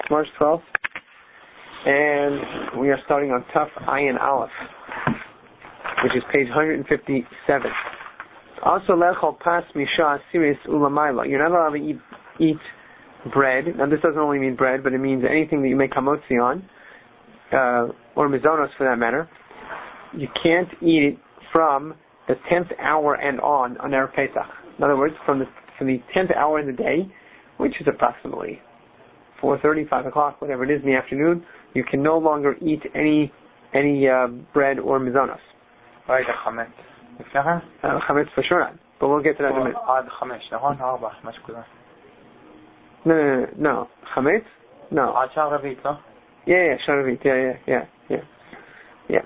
March 12th. And we are starting on Taf Ayin Aleph, which is page 157. Also, Lechol Pas Misha Asiris Ulamayla. You're not allowed to eat bread. Now, this doesn't only mean bread, but it means anything that you make hamotzi on, or mizonos for that matter. You can't eat it from the 10th hour and on Erev Pesach. In other words, from the 10th hour in the day, which is approximately 4:30, 5 o'clock, whatever it is in the afternoon, you can no longer eat any bread or mizonos. Right, the chametz. Chametz for sure not, but we'll get to that in a minute. No. Chametz? No. Ad Sharavit, no? Yeah, Sharavit. Yeah.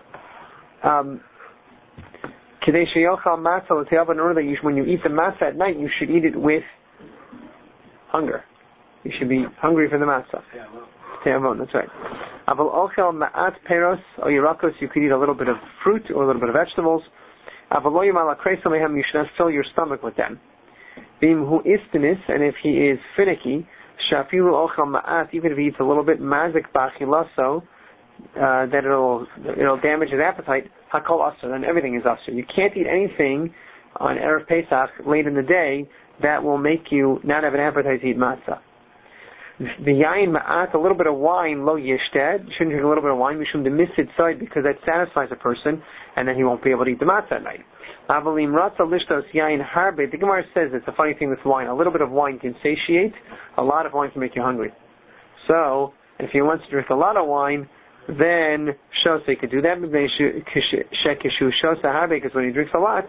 Kedei sheyochal matzah l'te'ava, in order that when you eat the matzah at night, you should eat it with hunger. You should be hungry for the matzah. Te'avon, that's right. Aval ochel ma'at peros or yirakos, you could eat a little bit of fruit or a little bit of vegetables. Aval lo yimal akreis alehem, you should not fill your stomach with them. Bim hu istinis, and if he is finicky, shafilu ochel ma'at, even if he eats a little bit, mazik b'achilaso, that it'll damage his appetite, hakol asur, then everything is asur. You can't eat anything on Erev Pesach late in the day that will make you not have an appetite to eat matzah. The yain ma'at, a little bit of wine, lo yishted, you shouldn't drink a little bit of wine, mishum demisid side, because that satisfies a person, and then he won't be able to eat the matzah at night. Avalim ratza lishtos yain harbe, the Gemara says it's a funny thing with wine, a little bit of wine can satiate, a lot of wine can make you hungry. So, if he wants to drink a lot of wine, then Shosei could do that, because when he drinks a lot,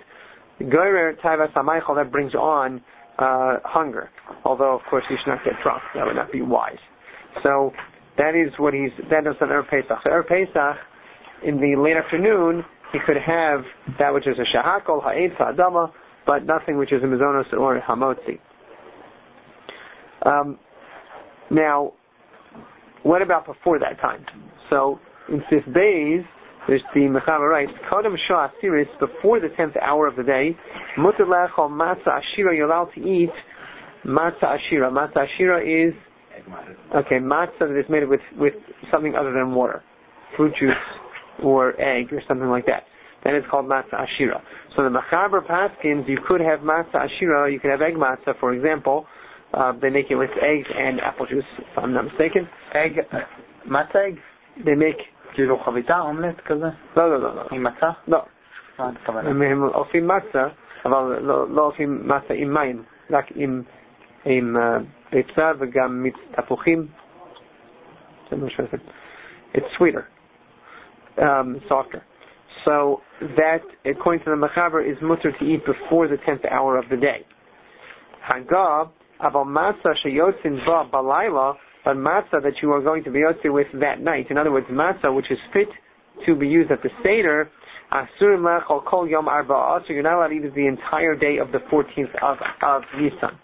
that brings on hunger. Although, of course, he should not get drunk. That would not be wise. So, that is on Erev Pesach. So, Erev Pesach, in the late afternoon, he could have that which is a shahakol, ha'etz, ha'adama, but nothing which is a mizonos or a hamotzi. Now, what about before that time? So, in Sif Beis, there's the Mechaber writes, Kodem Shah Asiris, before the 10th hour of the day, Mutar Lechol Matzah Ashira, you're allowed to eat Matzah Ashira. Matzah Ashira is, matzah that is made with something other than water, fruit juice or egg or something like that. Then it's called Matzah Ashira. So the Mechaber Paskins, you could have Matzah Ashira, you could have egg matzah, for example. They make it with eggs and apple juice, if I'm not mistaken. Egg, matzah egg? They make... כאילו חביתה, אומלט כזה? לא. עם מצה? לא. מה את הכוונה? הם עושים מצה, אבל לא עושים מצה עם מים, רק עם ביצה וגם מיץ תפוחים. It's sweeter, softer. So that, according to the Mechaber, is mutter to eat before the 10th hour of the day. Hagah, aval matzah sheyotzin ba balayla, but matzah that you are going to be yotze with that night. In other words, matzah which is fit to be used at the Seder, asur lechol kol yom arba'ah, so you're not allowed to eat it the entire day of the 14th of Nisan.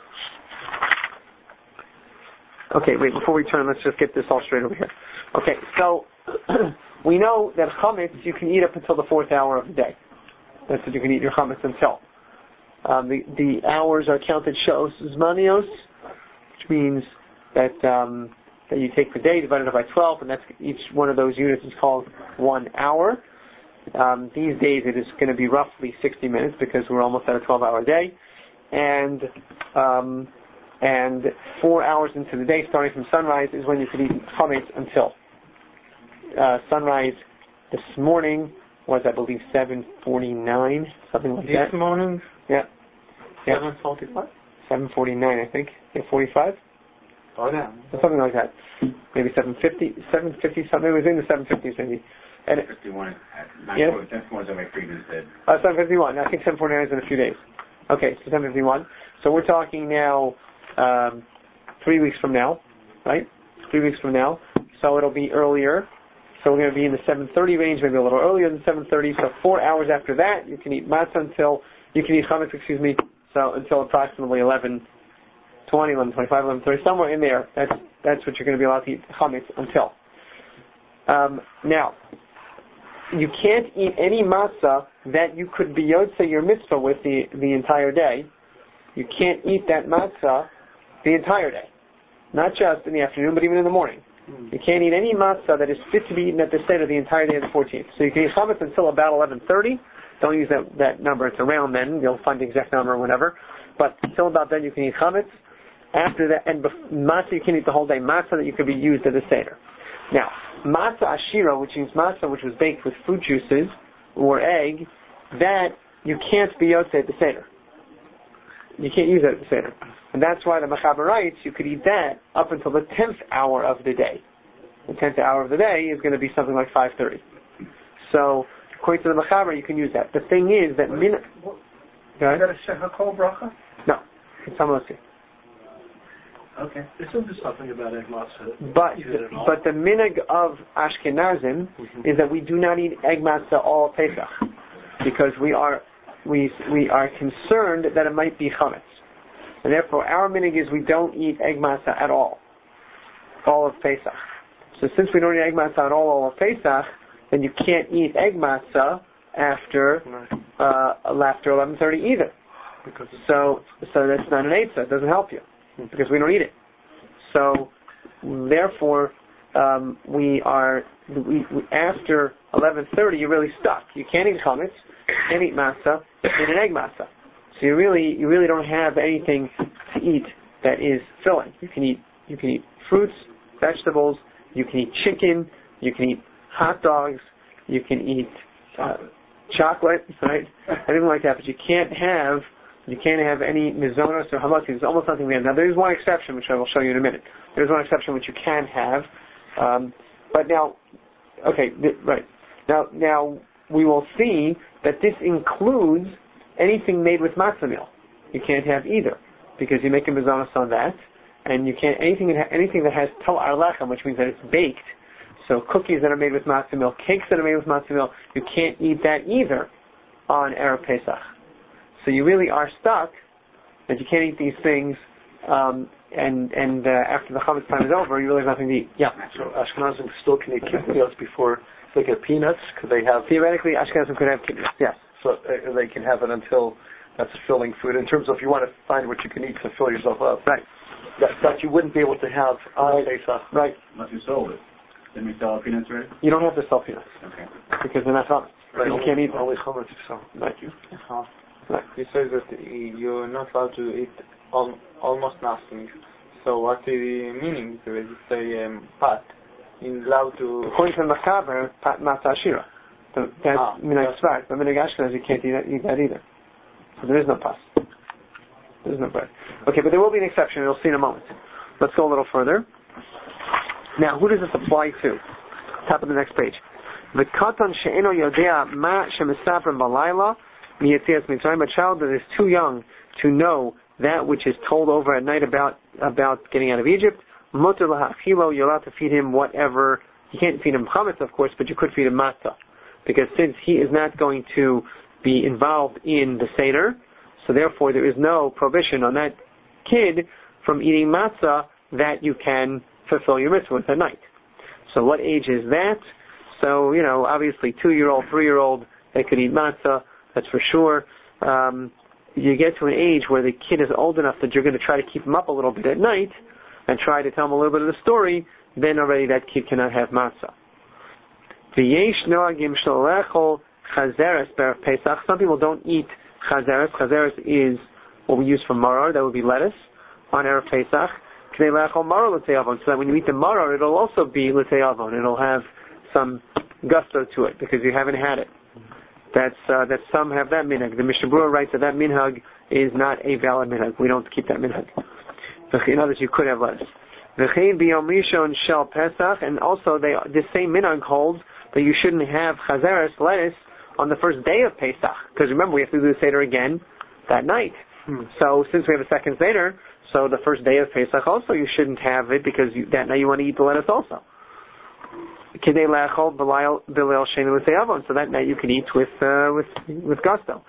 Okay, wait, before we turn, let's just get this all straight over here. Okay, so we know that chametz you can eat up until the 4th hour of the day. That's what you can eat your chametz until. The hours are counted shos zmanios, which means that you take the day divided by 12, and that's each one of those units is called 1 hour. These days it is going to be roughly 60 minutes because we're almost at a 12-hour day, and 4 hours into the day, starting from sunrise, is when you can eat chametz until sunrise. This morning was, I believe, 7:49, something like that. This morning? Yeah. 7:45? 7:49, I think. Yeah, 45. Oh, yeah. Something like that. Maybe 7:50, something. It was in the 7:50s, maybe. And 51. Yeah? 7:51 on my previous head. 7:51. I think 7:49 is in a few days. Okay, so 7:51. So we're talking now 3 weeks from now, right? 3 weeks from now. So it'll be earlier. So we're going to be in the 7:30 range, maybe a little earlier than 7:30. So 4 hours after that, you can eat matzah you can eat chametz, so until approximately 11:20, 11:25, 11:30, somewhere in there. That's what you're going to be allowed to eat chametz until. Now, you can't eat any matzah that you could be yotze your mitzvah with the entire day. You can't eat that matzah the entire day. not just in the afternoon, but even in the morning. You can't eat any matzah that is fit to be eaten at the Seder the entire day of the 14th. So you can eat chametz until about 11:30. Don't use that number. It's around then. You'll find the exact number or whatever. But until about then, you can eat chametz. After that, and matzah, you can eat the whole day. Matzah that you could be used at the Seder. Now, matzah ashira, which means matzah which was baked with fruit juices or egg, that you can't be yotze at the Seder. You can't use that at the Seder. And that's why the Mechaber writes you could eat that up until the 10th hour of the day. The 10th hour of the day is going to be something like 5:30. So, according to the Mechaber, you can use that. The thing is that Is that a Shechakol bracha? No, it's Hamosi. Okay. Isn't there something about egg matzah? But the minhag of Ashkenazim is that we do not eat egg matzah all Pesach because we are concerned that it might be chametz, and therefore our minhag is we don't eat egg matzah at all of Pesach. So since we don't eat egg matzah at all of Pesach, then you can't eat egg matzah after 11:30 either. So that's not an eitzah. It doesn't help you because we don't eat it. So therefore, we after 11:30 you're really stuck. You can't eat chametz, you can't eat matzah, you can't eat egg matzah. So you really don't have anything to eat that is filling. You can eat fruits, vegetables, you can eat chicken, you can eat hot dogs, you can eat chocolate, right? Anything like that, but you can't have any mizonos or hamatzis. There's almost nothing we have. Now there is one exception, which I will show you in a minute. There's one exception which you can have, but now, okay, right. Now we will see that this includes anything made with matzah meal. You can't have either, because you make a mizonos on that, and you can't anything that has tel arlechem, which means that it's baked. So cookies that are made with matzah meal, cakes that are made with matzah meal, you can't eat that either on Erev Pesach. So you really are stuck that you can't eat these things, and after the chametz time is over, you really have nothing to eat. Yeah. So Ashkenazim still can eat kidneys before they get peanuts? Could they have? Theoretically, Ashkenazim could have kidneys. Yes. So they can have it until that's a filling food. In terms of if you want to find what you can eat to fill yourself up, right? That you wouldn't be able to have on Pesach, right? Unless you sold it. Didn't we sell peanuts already? You don't have to sell peanuts. Okay. Because they're not chametz. Right. You can't eat them. Only chametz to sell. Right. Right. He says that you're not allowed to eat almost nothing. So what is the meaning? Because you say pat. You're allowed to... According to the Mechaber, pat matzah ashira. That's minhag Sfard. But minhag Ashkenaz, you can't eat that either. So there is no pas. There is no bread. Okay, but there will be an exception. You'll see in a moment. Let's go a little further. Now, who does this apply to? Top of the next page. The katan she'eno yodea ma shemisabrim balayla miyetzias mitzrayim. A child that is too young to know that which is told over at night about getting out of Egypt. Mutar lahachilo. You're allowed to feed him whatever. You can't feed him chametz, of course, but you could feed him matzah, because since he is not going to be involved in the Seder, so therefore there is no prohibition on that kid from eating matzah that you can fulfill your mitzvah with at night. So what age is that? So, obviously 2-year-old, 3-year-old, they could eat matzah, that's for sure. You get to an age where the kid is old enough that you're going to try to keep him up a little bit at night and try to tell him a little bit of the story, then already that kid cannot have matzah. Some people don't eat chazeres. Chazeres is what we use for maror, that would be lettuce, on Erev Pesach. So that when you eat the maror, it'll also be l'tei avon. It'll have some gusto to it because you haven't had it. That some have that minhag. The Mishnah Berurah writes that minhag is not a valid minhag. We don't keep that minhag. In others, you could have lettuce. And also the same minhag holds that you shouldn't have chazeres, lettuce, on the first day of Pesach. Because remember, we have to do the Seder again that night. So since we have a second Seder, so the first day of Pesach also you shouldn't have it because that night you want to eat the lettuce also. So that night you can eat with gusto.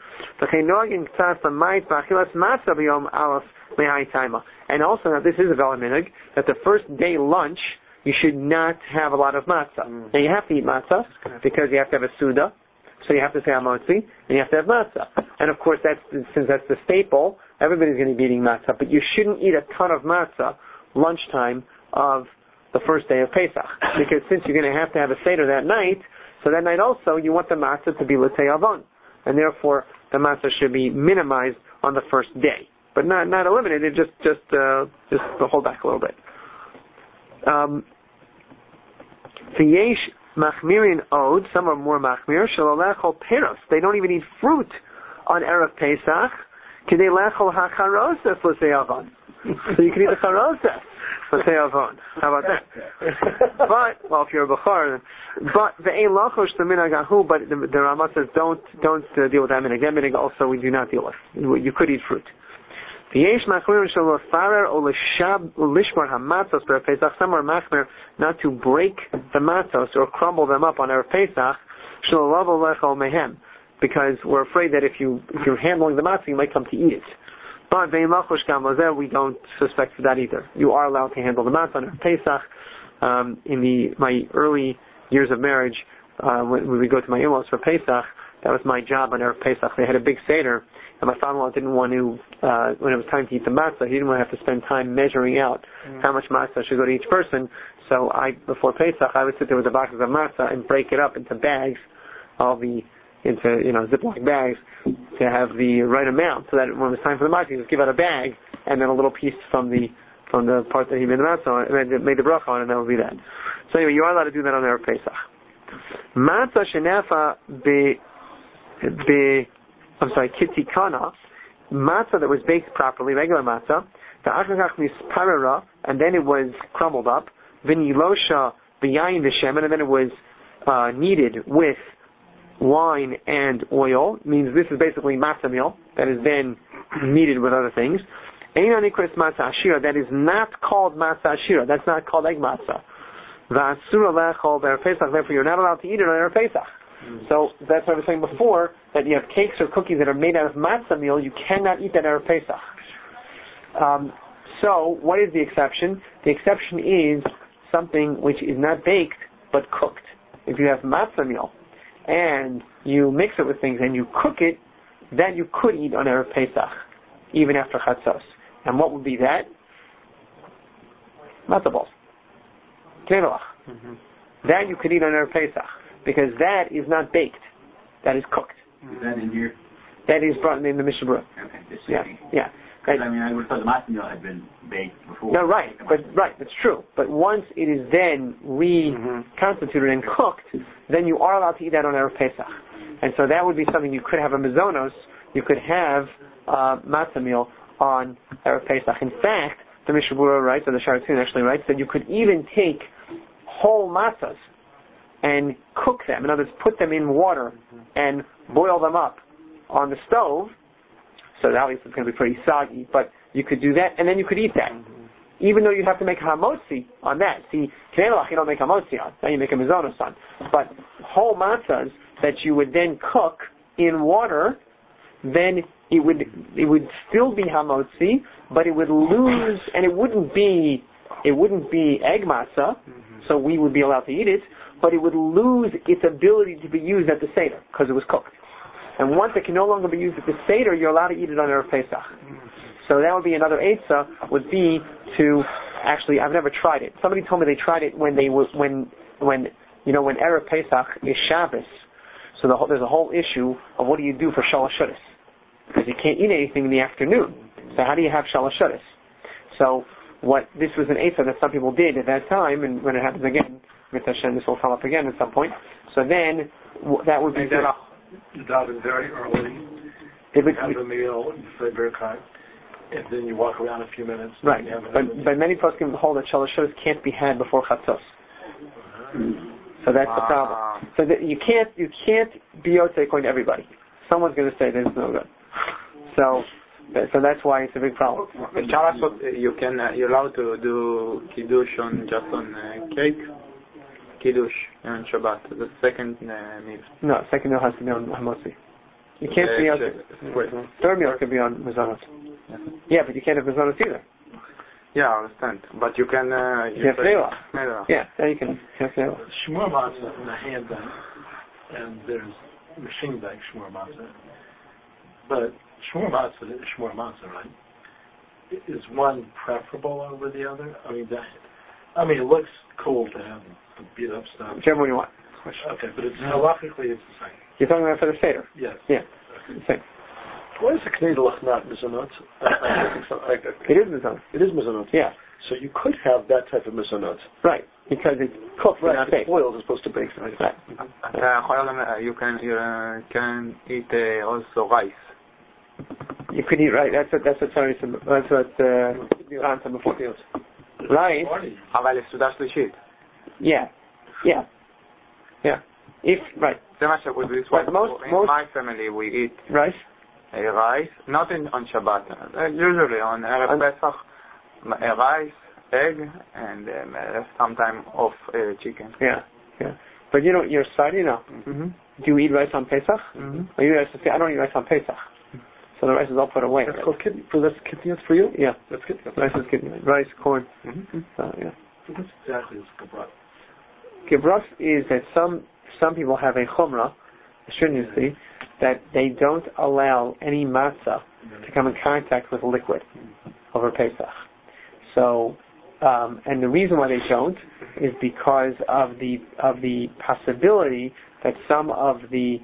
And also, now this is a valid minhag, that the first day lunch you should not have a lot of matzah. Now you have to eat matzah because you have to have a suda, so you have to say hamotzi, and you have to have matzah. And of course, since that's the staple, everybody's going to be eating matzah, but you shouldn't eat a ton of matzah lunchtime of the first day of Pesach. Because since you're going to have a Seder that night, so that night also you want the matzah to be L'tei Avon. And therefore the matzah should be minimized on the first day. But not eliminated, just hold back a little bit. V'yesh machmirin od, some are more machmir, shelo lechol peros. They don't even eat fruit on Erev Pesach. K'dei lechol hacharoses L'tei Avon. So you can eat the charoses L'tei Avon. How about that? But, well, if you're a Bechor, but the Rama says don't deal with that minhag. That minhag also we do not deal with. You could eat fruit. Some are machmir not to break the matzos or crumble them up on Erev Pesach, because we're afraid that if you're handling the matzah, you might come to eat it. But we don't suspect for that either. You are allowed to handle the matzah on Erev Pesach. In my early years of marriage, when we go to my in-laws for Pesach, that was my job on Erev Pesach. They had a big Seder, and my father-in-law didn't want to, when it was time to eat the matzah, he didn't want to have to spend time measuring out how much matzah should go to each person. So before Pesach, I would sit there with the boxes of matzah and break it up into bags, into Ziploc bags, to have the right amount, so that when it was time for the matzah, you just give out a bag, and then a little piece from the part that he made the matzah on, and made the bracha on, and that would be that. So anyway, you are allowed to do that on Erev Pesach. Matzah shenafa kitikana, matzah that was baked properly, regular matzah, and then it was crumbled up, v'nilosha b'yayin v'shemen, and then it was kneaded with wine and oil, means this is basically matzah meal that is then kneaded with other things. That is not called matzah ashira, that's not called egg matzah. Therefore you're not allowed to eat it on Erev Pesach. So that's what I was saying before, that you have cakes or cookies that are made out of matzah meal, you cannot eat that Erev Pesach. So what is the exception? The exception is something which is not baked but cooked. If you have matzah meal and you mix it with things and you cook it, that you could eat on Erev Pesach, even after Chatzos. And what would be that? Matzah balls. That you could eat on Erev Pesach, because that is not baked. That is cooked. Is that in here? That is brought in the Mishnah Berurah. Okay, yeah. I would have thought the matzah meal had been baked before. No, right, that's true. But once it is then reconstituted and cooked, then you are allowed to eat that on Erev Pesach. And so that would be something you could have a mezonos, you could have matzah meal on Erev Pesach. In fact, the Mishnah Berurah writes, or the Sharatun actually writes, that you could even take whole matzahs and cook them. In other words, put them in water and boil them up on the stove. So obviously it's going to be pretty soggy, but you could do that, and then you could eat that. Even though you have to make hamotzi on that. See, Knelach you don't make hamotzi on, now you make a mezonos on. But whole matzahs that you would then cook in water, then it would still be hamotzi, but it would lose, and it wouldn't be egg matzah, so we would be allowed to eat it, but it would lose its ability to be used at the Seder, because it was cooked. And once it can no longer be used at the Seder, you're allowed to eat it on Erev Pesach. So that would be another eitzah, would be to, actually, I've never tried it. Somebody told me they tried it when Erev Pesach is Shabbos. So there's a whole issue of what do you do for Shalosh Shudas, because you can't eat anything in the afternoon. So how do you have Shalosh Shudas? So this was an eitzah that some people did at that time, and when it happens again, Mitzvah Hashem, this will come up again at some point. So then that would be You daven very early. You have a meal, you say Birkai, and then you walk around a few minutes. Right, but many poskim hold that Shalosh Shudas can't be had before Chatzos. So that's the problem. So that you can't be yotzei according to everybody. Someone's going to say that it's no good. So that's why it's a big problem. You're allowed to do kiddush just on cake. Kiddush on Shabbat, the second meal. No, second meal has to be on hamotzi. You can't be on third meal can be on mezonos. Yeah, but you can't have mezonos either. Yeah, I understand. But you can. You have feilah. Yeah, you can have feilah. Shmur matzah in a hand bank, and there's machine bank shmur matzah. But shmur matzah is shmur matzah, right? is one preferable over the other? I mean, it looks cool to have the beat up stuff. Whichever one you want. Okay, but halakhically it's the same. You're talking about for the Seder? Yes. Yeah. The same. Why is the Knedlach not mizonot? It is mizonot. It is mizonot. Yeah. So you could have that type of mizonot. Right. Because it's cooked, right? Not It's baked. boiled as opposed to baked. Right. You can eat also rice. You could eat rice. That's what Tony said. That's what Ron said before. Rice. אבל לסעודה שלישית. Yeah. If right. זה מה ש- this Right, one. In my family we eat rice. Rice, not on Shabbat. Usually on Erev Pesach, rice, egg, and sometime of chicken. Yeah. But you know, your side, Mm-hmm. do you eat rice on Pesach? Mm-hmm. Or you guys say, I don't eat rice on Pesach. So the rice is all put away. That's called kidney. That's kidneys for you? Yeah. That's kidney. Rice is kidney. Rice, corn. Mm-hmm. Yeah. So what exactly is Gebrat? Gebrat is that some people have a chumrah, a stringency, that they don't allow any matzah to come in contact with liquid over Pesach. So, and the reason why they don't is because of the possibility that some of the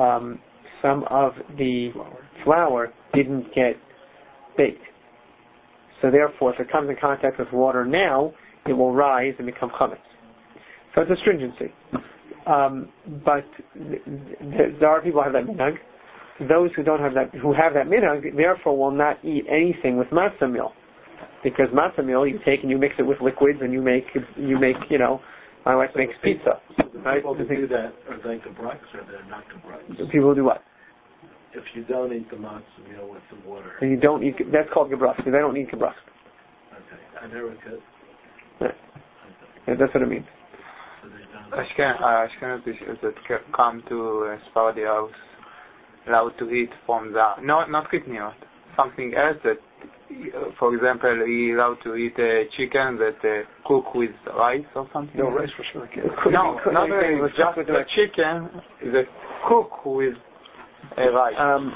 flour didn't get baked. So therefore, if it comes in contact with water now, it will rise and become chametz. So it's a stringency. But there are people who have that minhag. Those who don't have that, who have that minhag, therefore will not eat anything with matzah meal, because matzah meal you take and you mix it with liquids and you make my wife makes pizza. Right? People who do that, are they Gebrats or they're not Gebrats? People do what? If you don't eat the matzah meal with the water. And you don't eat. That's called gebras. They don't eat gebras. Okay, I never could. Yeah, that's what it means. Ashkenazis that come to Sephardi house allowed to eat from the not kidneyot, something else that, for example, he allowed to eat chicken that cook with rice or something. No, rice for sure. No, not rice, just the chicken that cook with rice.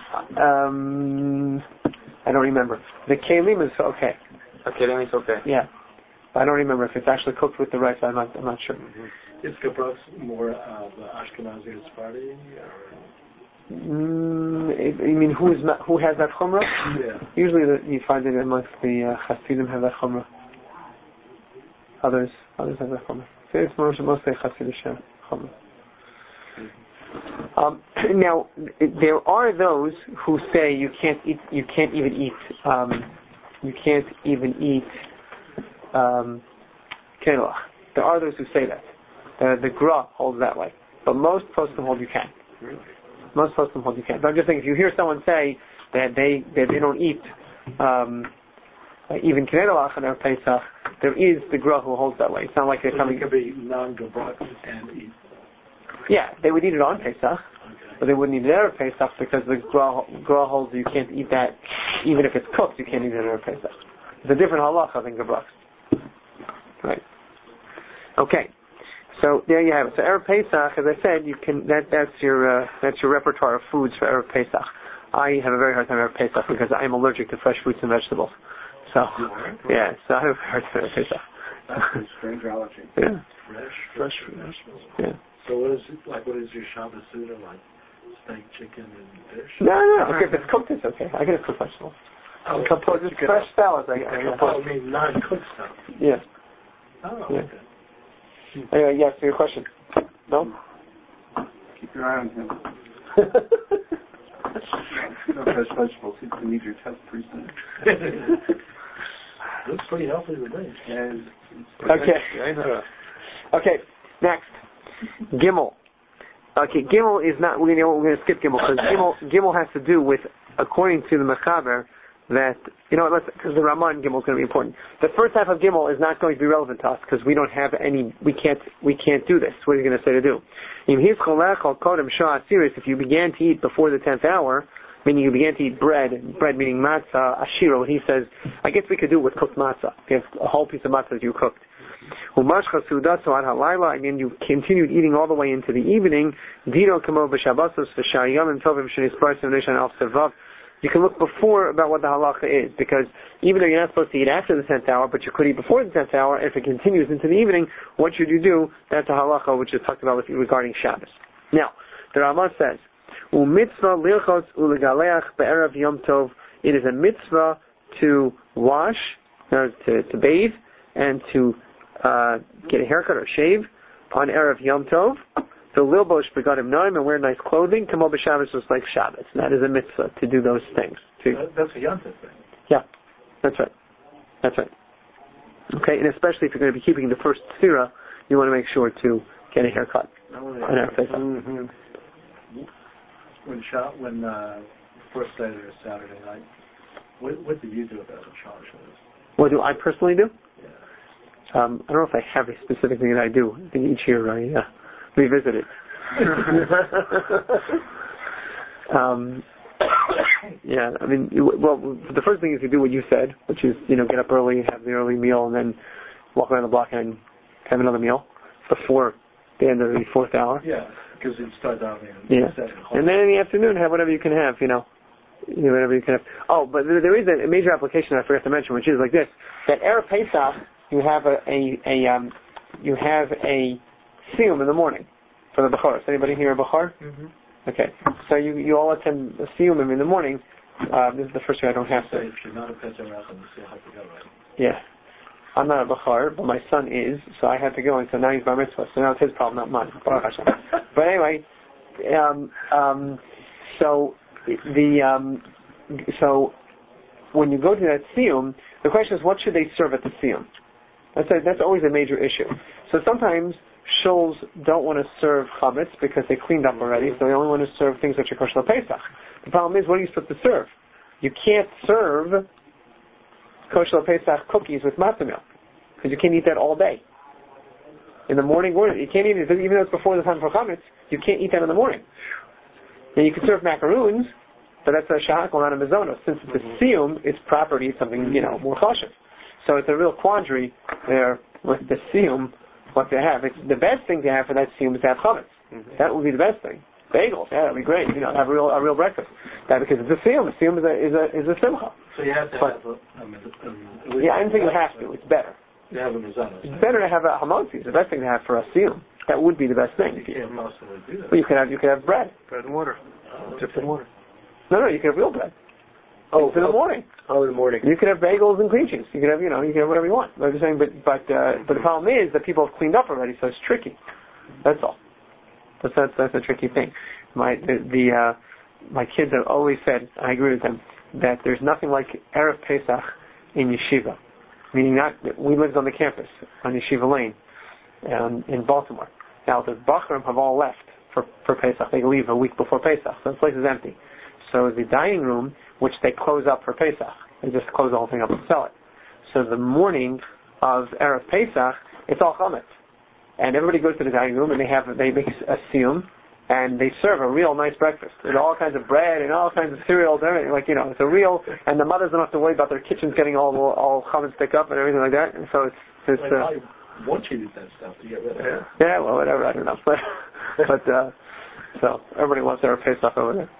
I don't remember. The kelim is okay. Okay, then it's okay. Yeah, I don't remember if it's actually cooked with the rice. I'm not sure. Mm-hmm. Is Gebrat more Ashkenazi or Sephardi? You mean who has that chumrah? Yeah. Usually you find it amongst the Hasidim have that chumrah. Others have that chumrah. So it's mostly Hasidic chumrah. Now there are those who say you can't even eat kenelach. There are those who say that. The Gra holds that way, but most poskim hold you can. Really? Most poskim hold you can. But I'm just saying, if you hear someone say that they don't eat even kenelach on their Pesach, there is the Gra who holds that way. It's not like they're coming. It could be non-Gebrat and eat. Yeah, they would eat it on Pesach, but they wouldn't eat it at Pesach because the Gra holds you can't eat that, even if it's cooked, you can't eat it at Pesach. It's a different halacha than Gebrat. Right. Okay. So there you have it. So Erev Pesach, as I said, you can that's your repertoire of foods for Erev Pesach. I have a very hard time Erev Pesach because I am allergic to fresh fruits and vegetables. So yeah, so I have a hard time Erev Pesach. That's a strange allergy. Yeah. Fresh fruit and vegetables. Yeah. So what is your Shabbos Seder like? Steak, chicken, and fish? No. Okay, if it's cooked, it's okay. I get a cooked vegetable. Just fresh salads. I mean non-cooked stuff. Yeah. Oh, yeah. okay. Anyway, yes, your question. No? Keep your eye on him. No fresh vegetables. You need your test pretty soon. Looks pretty healthy to me. Okay, next. Gimel. Okay, Gimel is not, we're going to skip Gimel, because Gimel has to do with, according to the Mechaber, that, because the Ramah in Gimel is going to be important. The first half of Gimel is not going to be relevant to us, because we don't have any, we can't do this. What are you going to say to do? If you began to eat before the 10th hour, meaning you began to eat bread meaning matzah, ashiro, he says, I guess we could do it with cooked matzah. You have a whole piece of matzah that you cooked. And then you continued eating all the way into the evening. you can look before about what the halacha is, because even though you're not supposed to eat after the 10th hour, but you could eat before the 10th hour, if it continues into the evening, what should you do? That's a halacha which is talked about regarding Shabbos. Now, the Rama says, "U'mitzvah lirchos u'legaleach be'erev yom tov." It is a mitzvah to wash, to bathe, and to get a haircut or shave on erev yom tov. So lilbosh begadim noim, and wear nice clothing. Kamo b'Shabbos, just like Shabbos. And that is a mitzvah to do those things. That's a yom tov thing. Yeah, that's right. That's right. Okay, and especially if you're going to be keeping the first sefira, you want to make sure to get a haircut on erev Pesach. When first Saturday night, what do you do about the Shabbos? What do I personally do? Yeah. I don't know if I have a specific thing that I do. I think each year I revisit it. Yeah, I mean, the first thing is to do what you said, which is, get up early, have the early meal, and then walk around the block and have another meal before the end of the 4th hour. Yeah, because it starts out in and then in the afternoon, have whatever you can have, whatever you can have. Oh, but there is a major application I forgot to mention, which is like this: that erev Pesach, you have a siyum in the morning for the Bechor. Is anybody here a Bechor? Mm-hmm. Okay, so you all attend the siyumim in the morning. This is the first year I don't have to. If you're not a Pesach, you still have to go, right? Yeah. I'm not a Bechor, but my son is, so I had to go, and so now he's bar mitzvah, so now it's his problem, not mine. Baruch Hashem. But anyway, so when you go to that siyum, the question is, what should they serve at the siyum? That's always a major issue. So sometimes shuls don't want to serve chametz because they cleaned up already, so they only want to serve things which are kosher Pesach. The problem is, what are you supposed to serve? You can't serve kosher Pesach cookies with matzah meal, because you can't eat that all day. In the morning, you can't eat it, even though it's before the time for chametz, you can't eat that in the morning. Now you can serve macaroons, but that's a shahakol, not a mizona. Since it's a siyum, it's property, it's something, more cautious. So it's a real quandary there with the siyum, what they have. It's the best thing to have for that siyum is to have chametz. Mm-hmm. That would be the best thing. Bagels, that'd be great. Have a real breakfast. That because it's a siyum. A siyum is a simcha. So you have to have I don't think you have to. It's better. You have a mizana. It's better to have a hamotzi. It's the best thing to have for a siyum. That would be the best thing. You can't possibly do that. Well, you could have bread. Bread and water. Dipped in water. No, you can have real bread. In the morning. Oh, in the morning. You can have bagels and cream cheese. You can have, you can have whatever you want. I'm just saying, but the problem is that people have cleaned up already, so it's tricky. That's all. That's a tricky thing. My kids have always said, I agree with them, that there's nothing like erev Pesach in yeshiva. Meaning we lived on the campus on Yeshiva Lane in Baltimore. Now the Bachram have all left for Pesach. They leave a week before Pesach, so the place is empty. So the dining room, which they close up for Pesach, they just close the whole thing up and sell it. So the morning of erev Pesach, it's all chametz, and everybody goes to the dining room and they make a siyum, and they serve a real nice breakfast with all kinds of bread and all kinds of cereals and everything. It's a real, and the mothers don't have to worry about their kitchens getting all chametz stick up and everything like that. And so it's once you do that stuff to get rid of it. Yeah, well, whatever, I don't know. But so everybody wants their Pesach over there.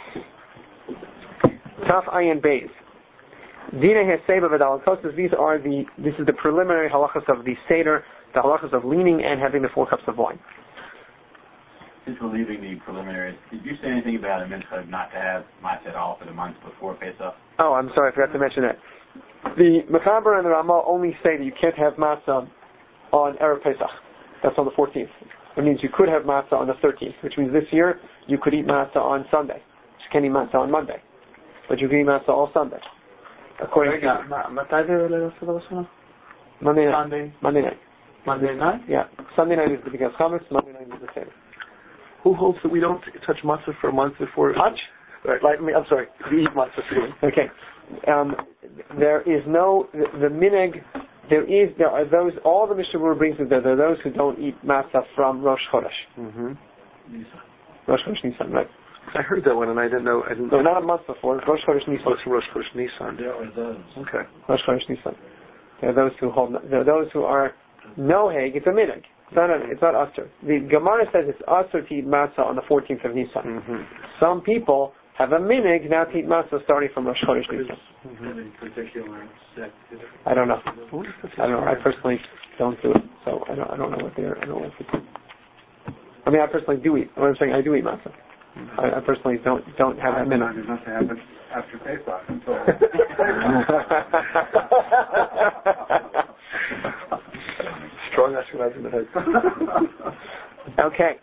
Taf Ayin Beis. Dina Heseba V'Dalakosas. This is the preliminary halachas of the Seder, the halachas of leaning and having the 4 cups of wine. Since we're leaving the preliminaries, did you say anything about a mitzvah not to have matzah at all for the month before Pesach? Oh, I'm sorry, I forgot to mention that. The Mechaber and the Ramah only say that you can't have matzah on Erev Pesach. That's on the 14th. It means you could have matzah on the 13th, which means this year you could eat matzah on Sunday. You can't eat matzah on Monday. But you can eat matzah all Sunday. According to Monday night. Monday night? Yeah. Sunday night is the beginning of Chametz, Monday night is the Seder. Who holds that we don't touch matzah for a month before? Touch? Right, I'm sorry. We eat matzah for Okay. There is no, the minhag, there are those, all the Mishnah Berurah brings is that there are those who don't eat matzah from Rosh Chodesh. Mm-hmm. Rosh Chodesh Nisan, right? I heard that one and I didn't know. No, not a month before. Rosh Chodesh Nisan. Oh, it's Rosh Chodesh Nisan. There are those. Okay. Rosh Chodesh Nisan. There are those who hold. There are those who are noheg. It's a minhag. It's not usher. The Gemara says it's usher to eat matzah on the 14th of Nisan. Mm-hmm. Some people have a minig now to eat matzah starting from Rosh Chodesh Nisan. Any particular sect? I don't know. I personally don't do it, so I don't know what they're. I don't know what they do. I mean, I personally do eat. What I'm saying, I do eat matzah. I personally don't have that minhag. There's nothing happens after Pesach until. Strong Ashkenazim in the head. Okay.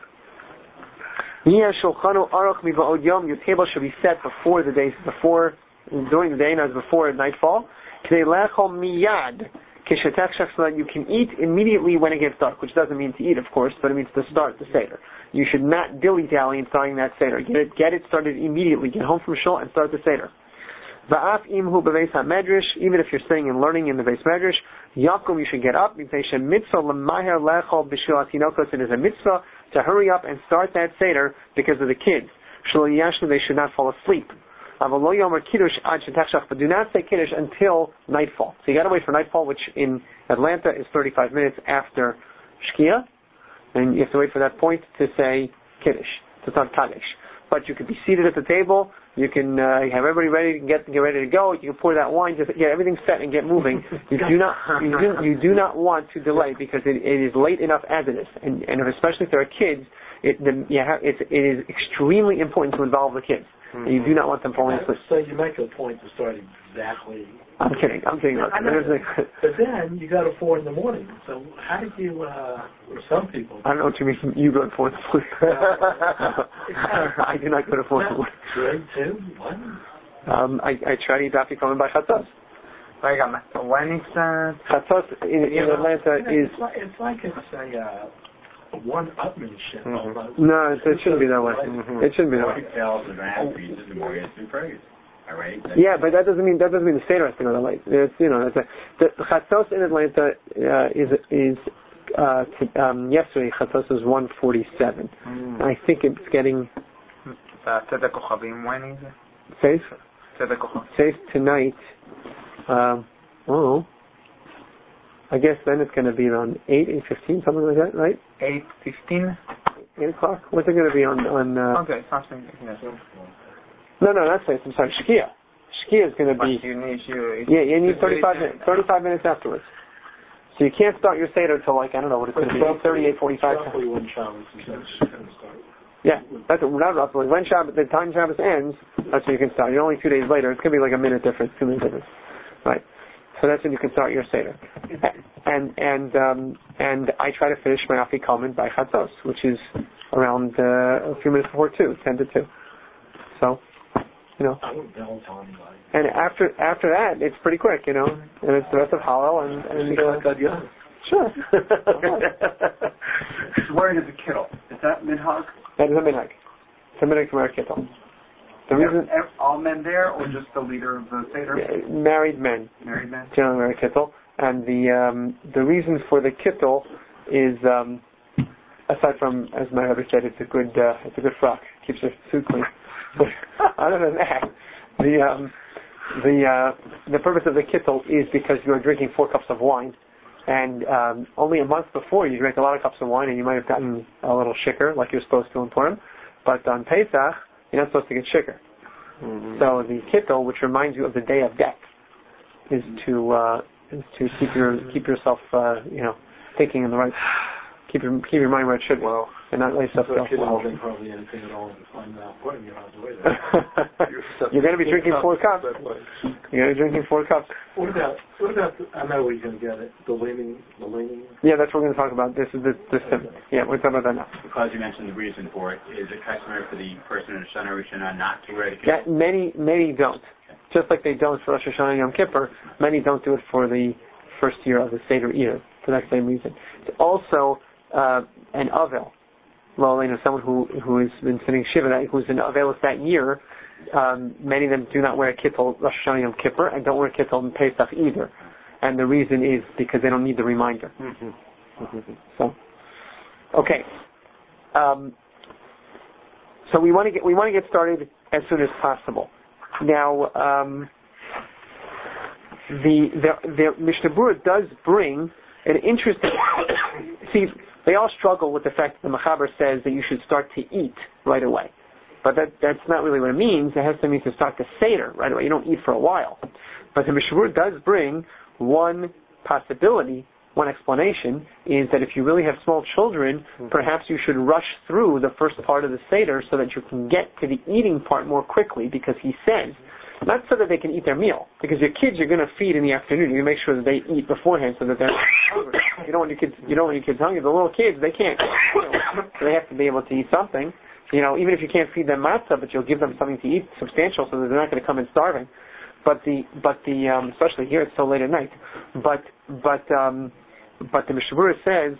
Your table should be set before the days before, during the day, not before nightfall. So that you can eat immediately when it gets dark, which doesn't mean to eat, of course, but it means to start the Seder. You should not dilly-dally in starting that Seder. Get it started immediately. Get home from Shul and start the Seder. Even if you're staying and learning in the Beis Medrash, Yakum, you should get up. It is a mitzvah to hurry up and start that Seder because of the kids. They should not fall asleep. But do not say Kiddush until nightfall. So you got to wait for nightfall, which in Atlanta is 35 minutes after Shkia, and you have to wait for that point to say Kiddush. It's not Kaddish. But you could be seated at the table. You can have everybody ready to get ready to go. You can pour that wine, just get everything set and get moving. You do not want to delay because it is late enough as it is, and especially if there are kids, it is extremely important to involve the kids. You do not want them falling asleep. So you make a point to start exactly. I'm kidding. But then you go to 4 in the morning. So how did you? Some people. I don't know what you mean. You go to 4 in the morning. I do not go to 4 in the morning. 3, 2, 1. I try to eat Daf Yomi by Chatzos. When it's Chatzos in Atlanta is. It's like it's a one-upmanship. Mm-hmm. No, it shouldn't be that way. Mm-hmm. It shouldn't be that way. Yeah, but that doesn't mean the Seder has to go that late. It's, the Chatzos in Atlanta is yesterday Chatzos was 1:47. I think it's getting. When is it? Safe tonight. I guess then it's going to be around 8:15, something like that, right? 8:15. 8 o'clock. What's it going to be on? Okay, something. Yes. No, that's it. I'm sorry. Shkia is going to be. You need 35 minutes afterwards. So you can't start your Seder till I don't know what it's going to be. 8:30, 8:45. Roughly when Shabbos is going to start. Yeah, that's not roughly. When the time Shabbos ends, that's when you can start. You're only 2 days later. It's going to be like a minute difference, 2 minutes difference, right? So that's when you can start your Seder. And I try to finish my Afikomen by Chatzos, which is around a few minutes before 2, 10 to 2. So, I wouldn't tell anybody. And after that, it's pretty quick, and it's the rest of Hallel and sure. Swearing is a kittel. Is that minhag? That is a minhag. It's a minhag from our kittel. The reason all men there, or just the leader of the Seder? Married men. Married men. Generally wear a kittel, and the reason for the kittel is aside from, as my rabbi said, it's a good frock, keeps your suit clean. But other than that, the purpose of the kittel is because you are drinking 4 cups of wine, and only a month before you drank a lot of cups of wine, and you might have gotten a little shikker like you're supposed to in Purim, but on Pesach you're not supposed to get shikker. Mm-hmm. So the kittel, which reminds you of the day of death, is to keep yourself thinking in the right. Keep your mind where it should, and not let yourself go. Don't probably anything at all to find out putting you out the way. You're going to be drinking 4 cups. You're going to be drinking 4 cups. What about? I know where you're going to get it. The leaning. Yeah, that's what we're going to talk about. This is this. Yeah, we're talking about that now. Because you mentioned the reason for it, is it customary for the person in Shana Rishona not to wear the kittel? Yeah, many don't. Just like they don't for Rosh Hashanah and Yom Kippur, many don't do it for the first year of the Seder either, for that same reason. It's also an Avel. Well, someone who has been sitting Shiva, who's an Avelis that year, many of them do not wear a kittel Rosh Hashanah Yom Kippur and don't wear a kittel in Pesach either. And the reason is because they don't need the reminder. Mm-hmm. Mm-hmm. So, okay. So we want to get started as soon as possible. Now, the Mishnah Berurah does bring an interesting. See, they all struggle with the fact that the Mechaber says that you should start to eat right away. But that's not really what it means. It has to mean to start the Seder right away. You don't eat for a while. But the Mishnah Berurah does bring one possibility, one explanation, is that if you really have small children, perhaps you should rush through the first part of the Seder so that you can get to the eating part more quickly, because he says, not so that they can eat their meal, because your kids you're going to feed in the afternoon. You make sure that they eat beforehand so that they're hungry. You don't want your kids hungry. The little kids, they can't. So they have to be able to eat something. Even if you can't feed them matzah, but you'll give them something to eat substantial so that they're not going to come in starving. But the especially here it's so late at night. But the Mishnah Berurah says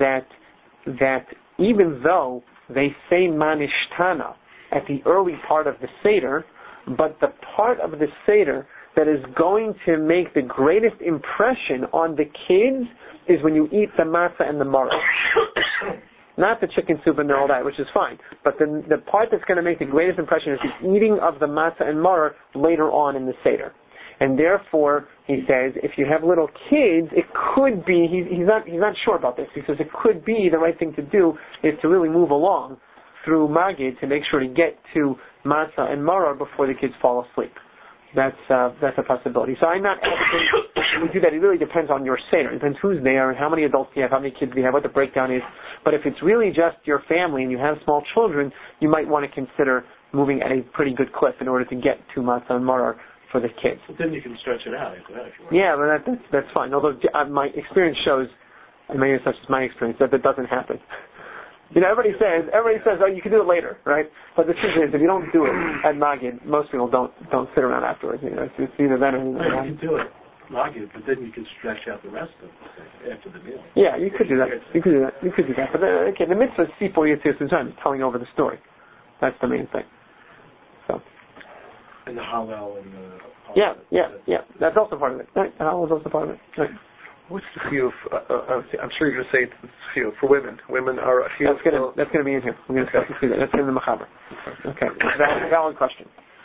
that even though they say manishtana at the early part of the Seder, but the part of the Seder that is going to make the greatest impression on the kids is when you eat the matzah and the maror. Not the chicken soup and all that, which is fine. But the part that's going to make the greatest impression is the eating of the matzah and maror later on in the Seder. And therefore, he says, if you have little kids, it could be, he's not sure about this. He says it could be the right thing to do is to really move along through Magid to make sure to get to matzah and maror before the kids fall asleep. That's a possibility. So I'm not advocating we do that. It really depends on your Seder. It depends who's there and how many adults you have, how many kids you have, what the breakdown is. But if it's really just your family and you have small children, you might want to consider moving at a pretty good clip in order to get to matzah and maror for the kids. But then you can stretch it out after that if you want. Yeah, but that's fine. Although my experience shows, and maybe it's not just my experience, that doesn't happen. Everybody says, oh, you can do it later, right? But the truth is, if you don't do it at Magid, most people don't sit around afterwards. It's either then or you can do it Magid, but then you can stretch out the rest of it after the meal. Yeah, you could do that. You could do that. But the mitzvah is Sipur Yitzir Susan, telling over the story. That's the main thing. So. And the Hallel and the... Yeah. That's also part of it. Right? The Hallel is also part of it. Right. What's the chiyuv? I'm sure you're going to say it's chiyuv for women. Women are a chiyuv. That's going to be in here. We're going to see that. That's in the Mechaber. Okay. Valid question.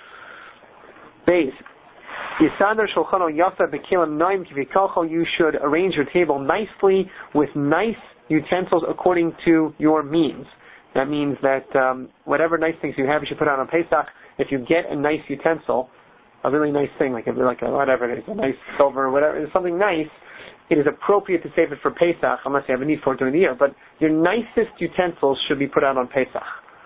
Beis. You should arrange your table nicely with nice utensils according to your means. That means that whatever nice things you have, you should put on Pesach. If you get a nice utensil, a really nice thing, like a whatever it is, a nice silver, whatever, something nice, it is appropriate to save it for Pesach, unless you have a need for it during the year. But your nicest utensils should be put out on Pesach.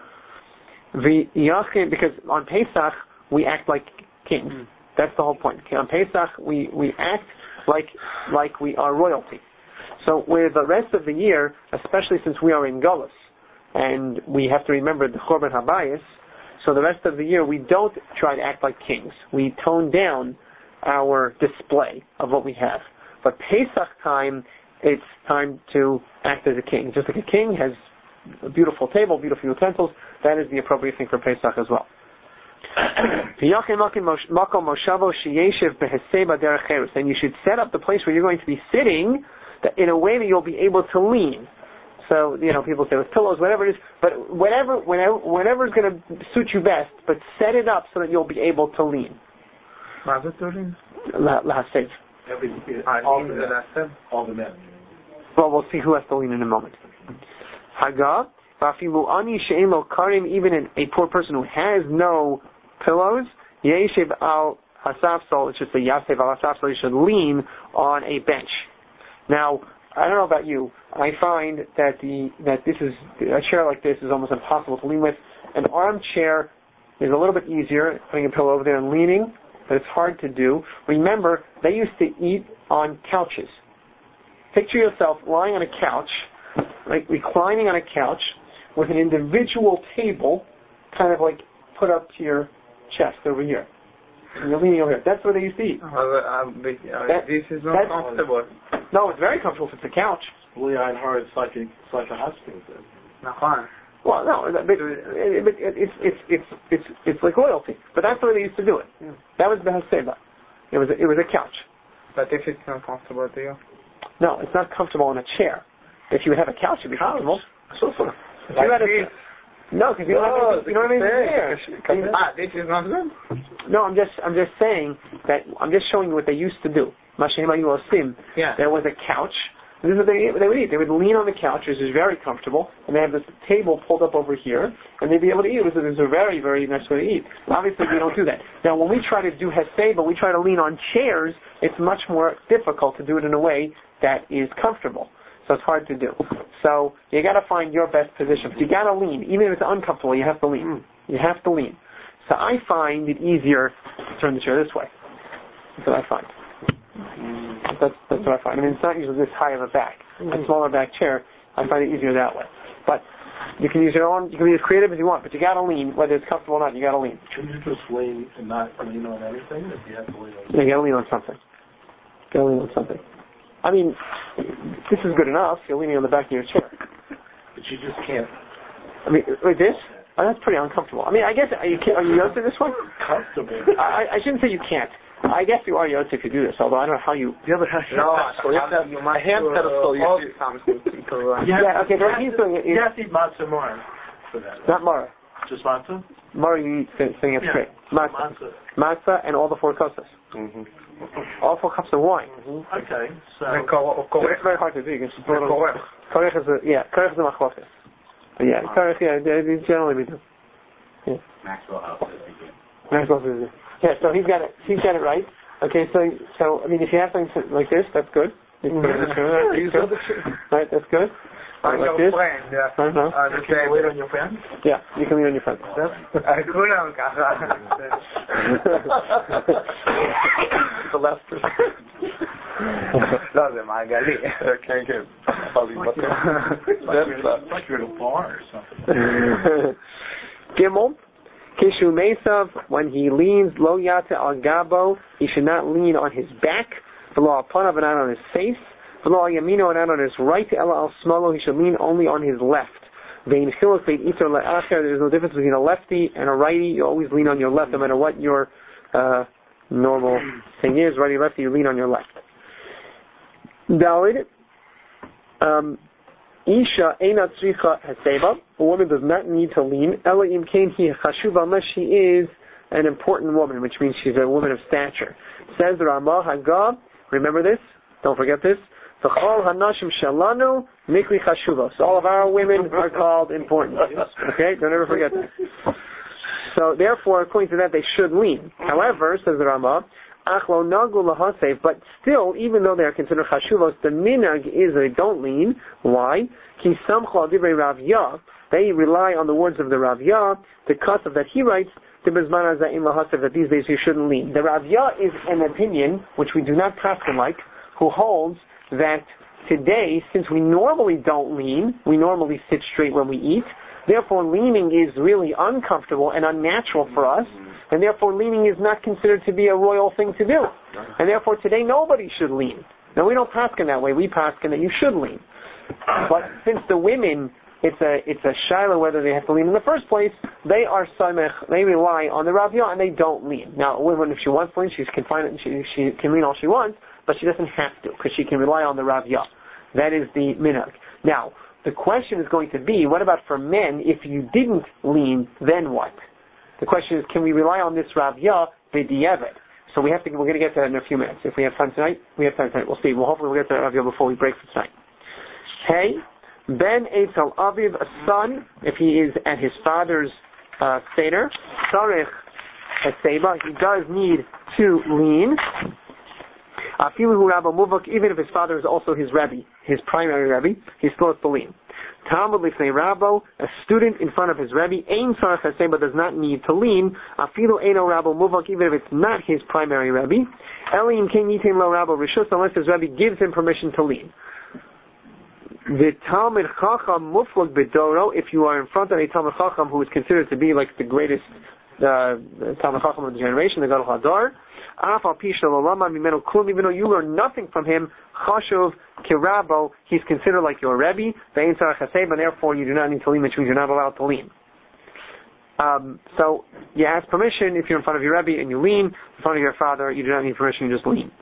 Because on Pesach, we act like kings. That's the whole point. On Pesach, we act like we are royalty. So where the rest of the year, especially since we are in Golus, and we have to remember the Chorban Habayis, so the rest of the year we don't try to act like kings. We tone down our display of what we have. But Pesach time, it's time to act as a king. Just like a king has a beautiful table, beautiful utensils, that is the appropriate thing for Pesach as well. And you should set up the place where you're going to be sitting in a way that you'll be able to lean. So, people say with pillows, whatever it is, but whatever is going to suit you best, but set it up so that you'll be able to lean. Lahasev. All the men. Well, we'll see who has to lean in a moment. Haga, even a poor person who has no pillows, Yeshiv al Hasafsol, it's just a Yasev al Hasafsol, you should lean on a bench. Now, I don't know about you, I find that this is a chair like this is almost impossible to lean with. An armchair is a little bit easier, putting a pillow over there and leaning, but it's hard to do. Remember, they used to eat on couches. Picture yourself lying on a couch, like reclining on a couch, with an individual table, kind of like put up to your chest over here. And you're leaning over here. That's where they used to eat. This is not comfortable. No, it's very comfortable if it's a couch. It's like a hospital bed. Well, no, but it's like royalty. But that's the way they used to do it. Yeah. That was the Haseba. It was a couch. But if it's not comfortable to you? No, it's not comfortable in a chair. If you would have a couch, it'd be comfortable. Sofa. No, because you don't have you know what I mean? This is not good? No, I'm just saying that I'm just showing you what they used to do. Yeah. There was a couch, This is what they would eat. They would lean on the couch, which is very comfortable, and they have this table pulled up over here, and they'd be able to eat. This is a very, very nice way to eat. Obviously, we don't do that. Now, when we try to do Heseba, we try to lean on chairs, it's much more difficult to do it in a way that is comfortable. So it's hard to do. So you got to find your best position. But you got to lean. Even if it's uncomfortable, you have to lean. You have to lean. So I find it easier to turn the chair this way. That's what I find. That's what I find. I mean, it's not usually this high of a back. A smaller back chair, I find it easier that way. But you can use your own. You can be as creative as you want, but you got to lean, whether it's comfortable or not. You got to lean. Can you just lean and not lean on anything? If you have to lean on. Yeah, you got to lean on something. Got to lean on something. I mean, this is good enough. You're leaning on the back of your chair. But you just can't. I mean, like this. Oh, that's pretty uncomfortable. I mean, I guess are you used to this one? Comfortable. I shouldn't say you can't. I guess you are Yotze if you do this, although I don't know how you... Yeah, but how you have to have a hand pedestal. Yeah, okay, but he's doing it. You have to eat matzah more for that. Not Mara. Just matzah? Mara, you eat sitting up straight. Matzah and all the 4 kosas. Mm-hmm. All 4 cups of wine. Mm-hmm. Okay, so... It's very hard to do. You can just put it on... Korech is a machlokas. Yeah, Korech, they generally we do. Yeah. Maxwell House says we do. Maxwell says it. Yeah, so he's got it right. Okay, so I mean, if you have things like this, that's good. You can put it in the chair. Right, that's good. On like your this. friend, yeah. Uh-huh. You can lean on your friend? Yeah, you can lean on your friend. כולם ככה. The left. לא, זה מעגלי. כן, כן. Like you're at a bar or something. Gimel. Kishu Mesav, when he leans, lo yate al gabo, he should not lean on his back, v'lo apanav, and not on his face, v'lo al yamino, and not on his right, ela al smalo, he should lean only on his left. Ve'in chiluk ve'in itor le'acher, there's no difference between a lefty and a righty, you always lean on your left, no matter what your normal thing is, righty, lefty, you lean on your left. Dalid, Isha eina tzricha haseba. A woman does not need to lean. Ela im kain hi chashuva, unless she is an important woman, which means she's a woman of stature. Says the Ramah Hagab. Remember this. Don't forget this. V'chol hanashim shalanu mikli chashuva. So all of our women are called important. Okay, don't ever forget that. So therefore, according to that, they should lean. However, says the Ramah, achlo nagu lahasev, but still, even though they are considered chashuvos, the minhag is they don't lean. Why? Ki samcho al divrei Rav Yah. They rely on the words of the Rav Yah, the kasav that he writes, the bizman hazayin lahasev, that these days you shouldn't lean. The Rav Yah is an opinion which we do not paskin like, who holds that today, since we normally don't lean, we normally sit straight when we eat. Therefore, leaning is really uncomfortable and unnatural for us, and therefore leaning is not considered to be a royal thing to do. And therefore, today nobody should lean. Now, we don't paskin that way. We paskin that you should lean. But since the women, it's a shiloh whether they have to lean in the first place, they are samech, they rely on the Rav Yah, and they don't lean. Now, a woman, if she wants to lean, she can find it, and she can lean all she wants, but she doesn't have to, because she can rely on the Rav Yah. That is the minhag. Now, the question is going to be, what about for men? If you didn't lean, then what? The question is, can we rely on this Rav Yah v'di'evet? So we're going to get to that in a few minutes. If we have time tonight, we have time tonight. We'll see. Hopefully we'll get to Rav Yah before we break for tonight. Hey, Ben Eitzel Aviv, a son, if he is at his father's seder, Sarech Haseba, he does need to lean. Afilu Rabbi Muvak, even if his father is also his Rebbe, his primary Rebbe, he still has to lean. Talmud Lifnei Rabbo, a student in front of his Rebbe, Ein Sarech Haseba, does not need to lean. Afilu Eino Rabbi Muvak, even if it's not his primary Rebbe. Elim Ken Yitin Lo Rabbo Rishus, unless his Rebbe gives him permission to lean. The Talmud Chacham Muflag B'Doro, if you are in front of a Talmud Chacham who is considered to be like the greatest Talmud Chacham of the generation, the Gadol Hadar, even though you learn nothing from him, Chashuv Kirabo, he's considered like your Rebbe, and therefore you do not need to lean, which means you're not allowed to lean. So you ask permission if you're in front of your Rebbe and you lean, in front of your father, you do not need permission, you just lean.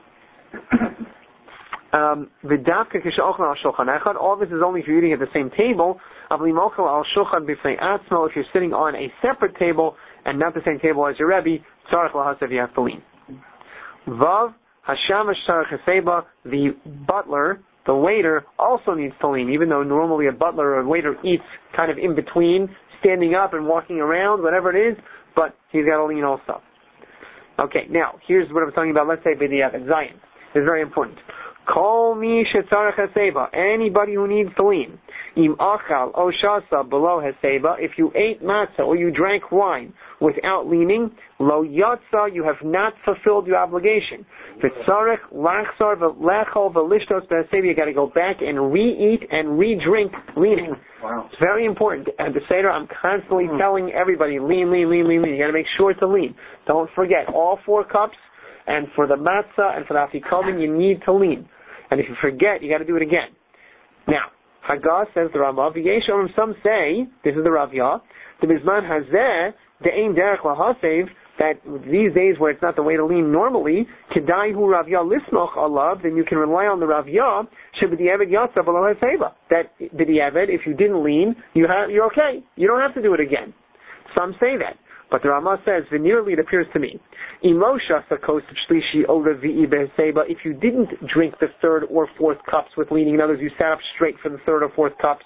All this is only if you're eating at the same table. If you're sitting on a separate table and not the same table as your Rebbe, you have to lean. Vav Hashamash Sarech Haseba, the butler, the waiter also needs to lean, even though normally a butler or a waiter eats kind of in between, standing up and walking around, whatever it is, but he's got to lean also. Okay, now, here's what I was talking about. Let's say B'diavad, Zion. It's very important. Call me shetzarech haseba. Anybody who needs to lean. Im achal o shasa below haseba. If you ate matzah or you drank wine without leaning, lo yatsa, you have not fulfilled your obligation. V'tzarech lachsar v'lechol v'lishtos b'haseba. You got to go back and re-eat and re-drink leaning. Wow. It's very important. And the Seder, I'm constantly telling everybody, lean. You got to make sure to lean. Don't forget, all 4 cups, and for the matzah and for the afikomen, you need to lean. And if you forget, you got to do it again. Now, Haggah says the Rama, V'yeshom, some say, this is the Rav Yah, the Bizman Hazeh, the Ein Derech Lahasev, that these days where it's not the way to lean normally, Kedai Hu Rav Yah Lisnoch Allah, then you can rely on the Rav Yah, Sheb'diavad Yatsa Below Haseva. That B'diavad, if you didn't lean, you're okay. You don't have to do it again. Some say that. But the Rama says, nearly it appears to me, if you didn't drink the 3rd or 4th cups with leaning, in other words, you sat up straight for the 3rd or 4th cups,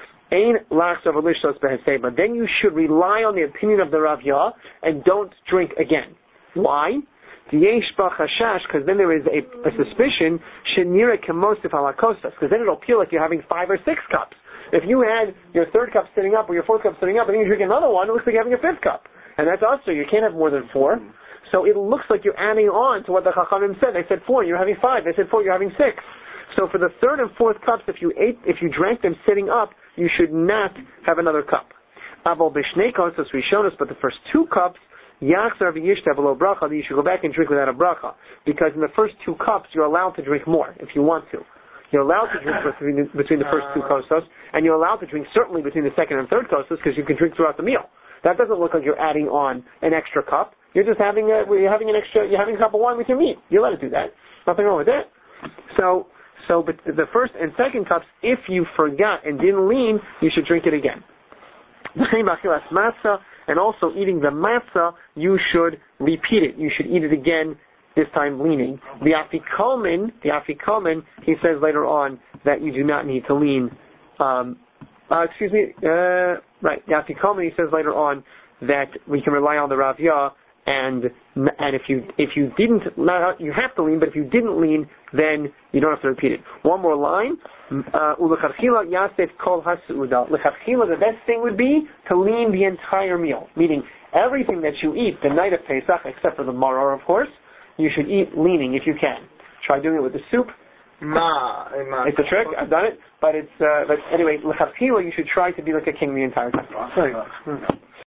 then you should rely on the opinion of the Rav Yah and don't drink again. Why? Because then there is a suspicion, because then it'll appear like you're having 5 or 6 cups. If you had your 3rd cup sitting up or your 4th cup sitting up, and then you drink another one, it looks like you're having a 5th cup. And that's also, you can't have more than 4. So it looks like you're adding on to what the Chachamim said. They said 4, you're having 5. They said 4, you're having 6. So for the 3rd and 4th cups, if you drank them sitting up, you should not have another cup. Abol b'shnei kosas rishonos, but the first 2 cups, yachzar v'yishta below bracha, you should go back and drink without a bracha. Because in the first 2 cups, you're allowed to drink more, if you want to. You're allowed to drink between the first 2 kosas, and you're allowed to drink certainly between the 2nd and 3rd kosas, because you can drink throughout the meal. That doesn't look like you're adding on an extra cup. You're just having a cup of wine with your meat. You're allowed to do that. Nothing wrong with that. But the first and 2nd cups, if you forgot and didn't lean, you should drink it again. And also eating the matzah, you should repeat it. You should eat it again, this time leaning. The afikomen, he says later on that you do not need to lean. Right. The afikomen, he says later on that we can rely on the Rav Yah, and if you didn't, you have to lean, but if you didn't lean, then you don't have to repeat it. One more line. Ulechatchila yasef kol hasuda. Lechatchila, the best thing would be to lean the entire meal, meaning everything that you eat the night of Pesach, except for the maror, of course, you should eat leaning if you can. Try doing it with the soup. It's a trick. I've done it, but anyway, lechatchila, you should try to be like a king the entire time.